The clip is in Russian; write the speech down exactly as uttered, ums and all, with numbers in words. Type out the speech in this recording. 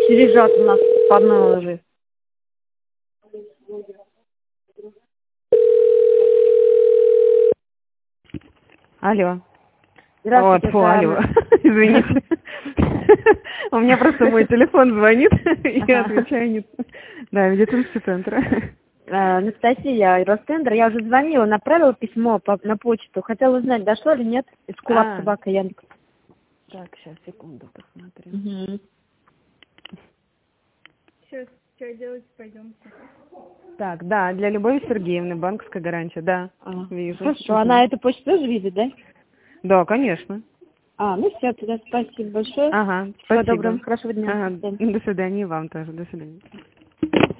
Все лежат у нас по одной лжи. Алло. Здравствуйте, О, фу, это алло. Анна. Извините. У меня просто мой телефон звонит, и я Ага. отвечаю не... Да, медицинский центр. Э, Анастасия, Ростендер. Я уже звонила, направила письмо по- на почту. Хотела узнать, дошло или нет. Из Кулак А. собака Яндекс. Так, сейчас, секунду, посмотрим. Угу. Сейчас, что делать, пойдемте. Так, да, для Любови Сергеевны, банковская гарантия, да, А, вижу. Хорошо, Мгм. она эту почту тоже видит, да? Да, конечно. А, ну все, тогда спасибо большое. Ага, Всего спасибо. доброго, хорошего дня. Ага, До свидания. до свидания, и вам тоже, до свидания.